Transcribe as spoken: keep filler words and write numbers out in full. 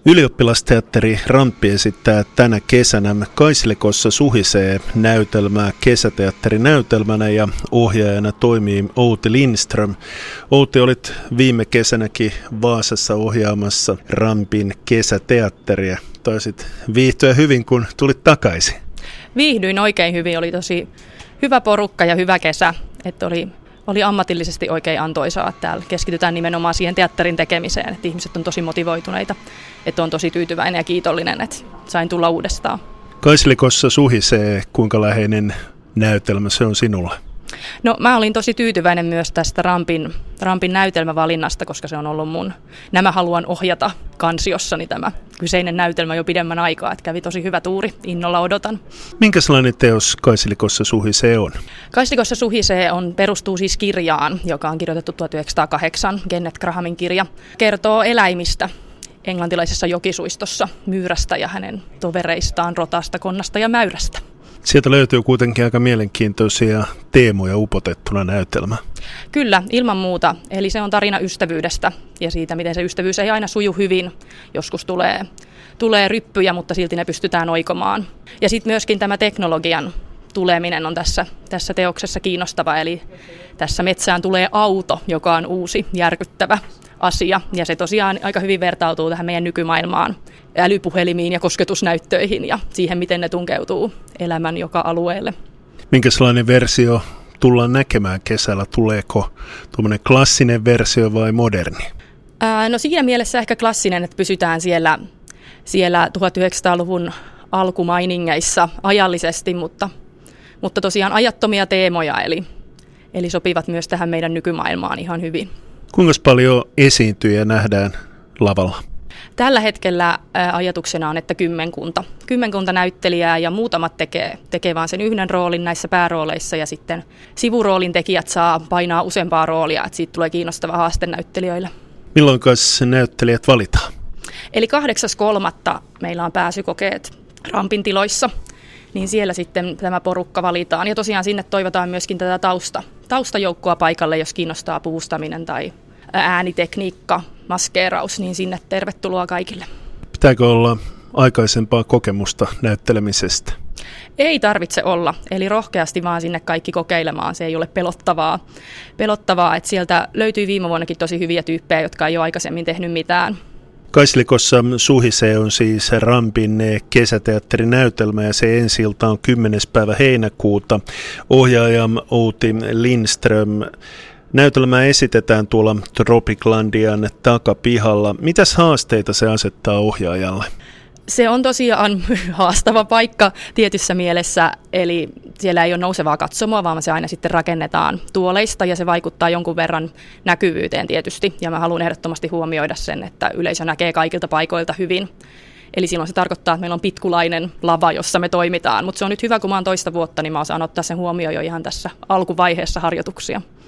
Ylioppilasteatteri Ramppi esittää tänä kesänä Kaislikossa suhisee näytelmää kesäteatterinäytelmänä ja ohjaajana toimii Outi Lindström. Outi, olit viime kesänäkin Vaasassa ohjaamassa Rampin kesäteatteria. Taisit viihtyä hyvin, kun tulit takaisin. Viihdyin oikein hyvin, oli tosi hyvä porukka ja hyvä kesä, että oli Oli ammatillisesti oikein antoisaa, että täällä keskitytään nimenomaan siihen teatterin tekemiseen, että ihmiset on tosi motivoituneita, että on tosi tyytyväinen ja kiitollinen, että sain tulla uudestaan. Kaislikossa suhisee, kuinka läheinen näytelmä se on sinulle? No mä olin tosi tyytyväinen myös tästä Rampin, Rampin näytelmävalinnasta, koska se on ollut mun Nämä haluan ohjata -kansiossani tämä kyseinen näytelmä jo pidemmän aikaa, että kävi tosi hyvä tuuri, innolla odotan. Minkä sellainen teos Kaislikossa suhisee on? Kaislikossa suhisee on, perustuu siis kirjaan, joka on kirjoitettu tuhatyhdeksänsataakahdeksan, Kenneth Grahamin kirja. Kertoo eläimistä englantilaisessa jokisuistossa, Myyrästä ja hänen tovereistaan, Rotasta, Konnasta ja Mäyrästä. Sieltä löytyy kuitenkin aika mielenkiintoisia teemoja upotettuna näytelmä. Kyllä, ilman muuta. Eli se on tarina ystävyydestä ja siitä, miten se ystävyys ei aina suju hyvin. Joskus tulee, tulee ryppyjä, mutta silti ne pystytään oikomaan. Ja sitten myöskin tämä teknologian tuleminen on tässä, tässä teoksessa kiinnostava. Eli tässä metsään tulee auto, joka on uusi, järkyttävä asia. Ja se tosiaan aika hyvin vertautuu tähän meidän nykymaailmaan, älypuhelimiin ja kosketusnäyttöihin ja siihen, miten ne tunkeutuu elämän joka alueelle. Minkälainen versio tullaan näkemään kesällä? Tuleeko tuommoinen klassinen versio vai moderni? Ää, no siinä mielessä ehkä klassinen, että pysytään siellä, siellä tuhatyhdeksänsataaluvun alkumainingeissa ajallisesti, mutta, mutta tosiaan ajattomia teemoja, eli, eli sopivat myös tähän meidän nykymaailmaan ihan hyvin. Kuinka paljon esiintyjiä nähdään lavalla? Tällä hetkellä ajatuksena on, että kymmenkunta. Kymmenkunta näyttelijää ja muutamat tekee, tekee vaan sen yhden roolin näissä päärooleissa ja sitten sivuroolin tekijät saa painaa useampaa roolia, että siitä tulee kiinnostava haaste näyttelijöille. Milloin näyttelijät valitaan? Eli kahdeksas kolmatta meillä on pääsykokeet Rampin tiloissa, niin siellä sitten tämä porukka valitaan. Ja tosiaan sinne toivotaan myöskin tätä tausta, taustajoukkoa paikalle, jos kiinnostaa puvustaminen tai äänitekniikka, maskeeraus, niin sinne tervetuloa kaikille. Pitääkö olla aikaisempaa kokemusta näyttelemisestä? Ei tarvitse olla, eli rohkeasti vaan sinne kaikki kokeilemaan, se ei ole pelottavaa. Pelottavaa, että sieltä löytyy viime vuonnakin tosi hyviä tyyppejä, jotka ei ole aikaisemmin tehnyt mitään. Kaislikossa suhisee on siis Rampin kesäteatterinäytelmä ja se ensi-ilta on kymmenes päivä heinäkuuta. Ohjaaja Outi Lindström. Näytelmää esitetään tuolla Tropiclandian takapihalla. Mitäs haasteita se asettaa ohjaajalle? Se on tosiaan haastava paikka tietyssä mielessä, eli siellä ei ole nousevaa katsomoa, vaan se aina sitten rakennetaan tuoleista ja se vaikuttaa jonkun verran näkyvyyteen tietysti. Ja mä haluan ehdottomasti huomioida sen, että yleisö näkee kaikilta paikoilta hyvin. Eli silloin se tarkoittaa, että meillä on pitkulainen lava, jossa me toimitaan, mutta se on nyt hyvä, kun mä oon toista vuotta, niin mä osaan ottaa sen huomioon jo ihan tässä alkuvaiheessa harjoituksia.